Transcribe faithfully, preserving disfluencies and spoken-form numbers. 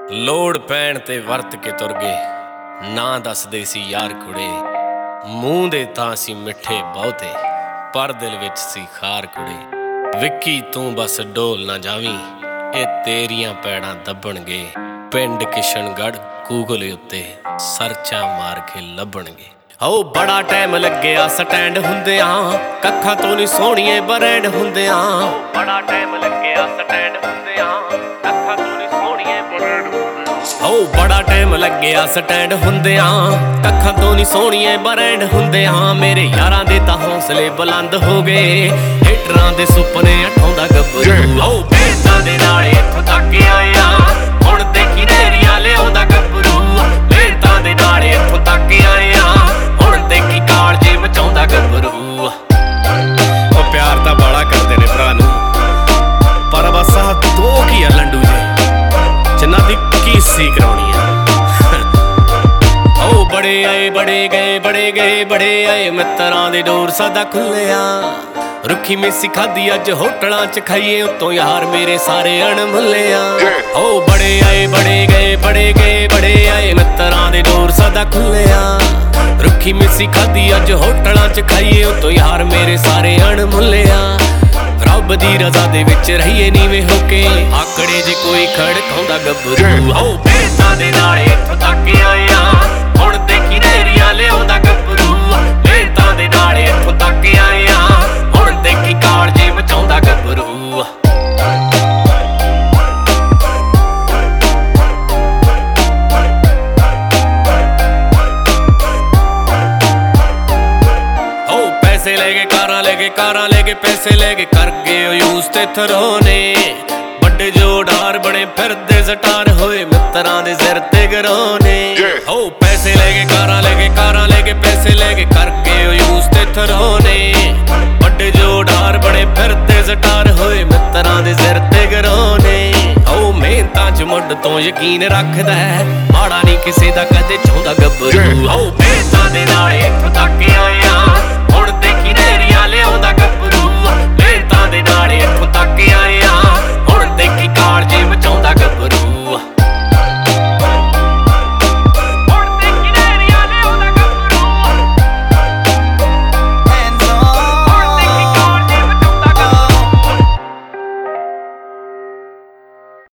ਲੋੜ ਪੈਣ ਤੇ ਵਰਤ ਕੇ ਤੁਰ ਗਏ, ਨਾ ਦੱਸਦੇ ਸੀ ਯਾਰ ਕੁੜੇ। ਮੂੰਹ ਦੇ ਤਾਂ ਸੀ ਮਿੱਠੇ ਬਹੁਤੇ, ਪਰ ਦਿਲ ਵਿੱਚ ਸੀ ਖਾਰ ਕੁੜੇ। ਵਿੱਕੀ ਤੂੰ ਬਸ ਡੋਲ ਨਾ ਜਾਵੀਂ, ਇਹ ਤੇਰੀਆਂ ਪੈੜਾਂ ਦੱਬਣਗੇ। ਪਿੰਡ ਕਿਸ਼ਨਗੜ੍ਹ ਗੂਗਲ ਉੱਤੇ ਸਰਚਾਂ ਮਾਰ ਕੇ ਲੱਭਣਗੇ। ਓ ਬੜਾ ਟਾਈਮ ਲੱਗਿਆ ਸਟੈਂਡ ਹੁੰਦਿਆਂ, ਕੱਖਾਂ ਤੋਂ ਨਹੀਂ ਸੋਹਣੀਏ ਬਰੈਂਡ ਹੁੰਦਿਆਂ। ਬੜਾ ਟਾਈਮ ਲੱਗਿਆ ਸਟੈਂਡ ਹੁੰਦਿਆਂ, ਕੱਖਾਂ ਤੋਂ ਨਹੀਂ ਸੋਹਣੀਏ ਬਰੈਂਡ ਹੁੰਦਿਆਂ। ਓ ਬੜਾ ਟਾਈਮ ਲੱਗਿਆ ਸਟੈਂਡ ਹੁੰਦਿਆਂ, ਕੱਖਾਂ ਤੋਂ ਨਹੀਂ ਸੋਹਣੀਏ ਬਰੈਂਡ ਹੁੰਦਿਆਂ। ਮੇਰੇ ਯਾਰਾਂ ਦੇ ਤਾਂ ਹੌਸਲੇ ਬੁਲੰਦ ਹੋ ਗਏ, ਹੇਟਰਾਂ ਦੇ ਸੁਪਨੇ ਉਠਾਉਂਦਾ ਗੱਭਰੂ। ਓ ਭੇਡਾਂ ਦੇ ਨਾਲ ਇੱਥੋਂ ਤੱਕ ਆਇਆ, ਹੁਣ ਦੇਖੀ ਨਹਿਰੀਆਂ ਲਿਆਉਂਦਾ ਗੱਭਰੂ। ਭੇਡਾਂ ਦੇ ਨਾਲ ਇੱਥੋਂ ਤੱਕ ਆਇਆ, ਹੁਣ ਦੇਖੀ ਕਾਲਜੇ ਮਚਾਉਂਦਾ ਗੱਭਰੂ। ਉਹ ਪਿਆਰ ਤਾਂ ਬਾਲਾ ਕਰਦੇ ਨੇ ਭਰਾ ਨੂੰ, ਪਰ ਬਸ ਆਹ ਦੋ ਕੀ ਆ ਲੰਡੂ ਜੇ, ਜਿਨ੍ਹਾਂ ਦੀ ਕੀਸੀ ਕਰਾਉਣੀ ਆ। ਓ ਬੜੇ ਆਏ ਬੜੇ ਗਏ, ਬੜੇ ਗਏ ਬੜੇ ਆਏ, ਮਿੱਤਰਾਂ ਦੇ ਡੋਰ ਸਦਾ ਖੁੱਲਿਆ। ਰੁੱਖੀ ਮੇਸੀ ਖਾਦੀ ਅੱਜ ਹੋਟਲਾਂ ਚ ਖਾਈਏ, ਉੱਤੋਂ ਯਾਰ ਮੇਰੇ ਸਾਰੇ ਅਣਮੁੱਲਿਆ। ਓ ਬੜੇ ਆਏ ਬੜੇ ਗਏ, ਬੜੇ ਗਏ ਬੜੇ ਆਏ, ਮਿੱਤਰਾਂ ਦੇ ਡੋਰ ਸਦਾ ਖੁੱਲਿਆ। ਰੁੱਖੀ ਮੇਸੀ ਖਾਦੀ ਅੱਜ ਹੋਟਲਾਂ ਚ ਖਾਈਏ, ਉੱਤੋਂ ਯਾਰ ਮੇਰੇ ਸਾਰੇ ਅਣਮੁੱਲਿਆ। ਰੱਬ ਦੀ ਰਜ਼ਾ ਦੇ ਵਿੱਚ ਰਹੀਏ ਨੀਵੇਂ ਹੋ ਕੇ, ਆਕੜੇ ਜੇ ਕੋਈ ਖੜਕਾਉਂਦਾ ਗੱਭਰੂ। ਓ ਭੇਡਾਂ ਦੇ ਨਾਲ ਇੱਥੋਂ ਤੱਕ ਆਇਆ, ਹੁਣ ਦੇਖੀ ਨਹਿਰੀਆਂ ਲਿਆਉਂਦਾ ਗੱਭਰੂ। ਭੇਡਾਂ ਦੇ ਨਾਲ ਇੱਥੋਂ ਤੱਕ ਆਇਆ, ਹੁਣ ਦੇਖੀ ਕਾਲਜੇ ਮਚਾਉਂਦਾ ਗੱਭਰੂ। ਪੈਸੇ ਲੈ ਕੇ ਕਾਰਾਂ ਲੈ ਕੇ ਕਾਰਾਂ ਲੈ ਕੇ ਪੈਸੇ ਲੈ ਕੇ ਕਰ ਗਏ ਯੂਸ ਤੇ ਥਰੋਨੇ। ਵੱਡੇ ਜੋ ਡਾਰ ਬਣੇ ਫਿਰਦੇ ਸਟਾਰ ਹੋਏ, ਮਿੱਤਰਾਂ ਦੇ ਸਿਰ ਤੇ ਗਰੋਨੇ। ਹੋ ਪੈਸੇ ਲੈ ਕੇ ਕਾਰਾਂ ਲੈ ਕੇ ਕਾਰਾਂ ਲੈ ਕੇ ਪੈਸੇ ਲੈ ਕੇ ਕਰ ਗਏ ਯੂਸ ਤੇ ਥਰੋਨੇ। ਵੱਡੇ ਜੋ ਡਾਰ ਬਣੇ ਫਿਰਦੇ ਸਟਾਰ ਹੋਏ, ਮਿੱਤਰਾਂ ਦੇ ਸਿਰ ਤੇ ਗਰੋਨੇ। ਹੋ ਮਿਹਨਤਾਂ ਚ ਮੁੱਢ ਤੋਂ ਯਕੀਨ ਰੱਖਦਾ, ਮਾੜਾ ਨਹੀਂ ਕਿਸੇ ਦਾ ਕਦੇ ਚਾਹੁੰਦਾ ਗੱਭਰੂ। ਹੋ ਭੇਡਾਂ ਦੇ ਨਾਲ ਇੱਥੋਂ ਤੱਕ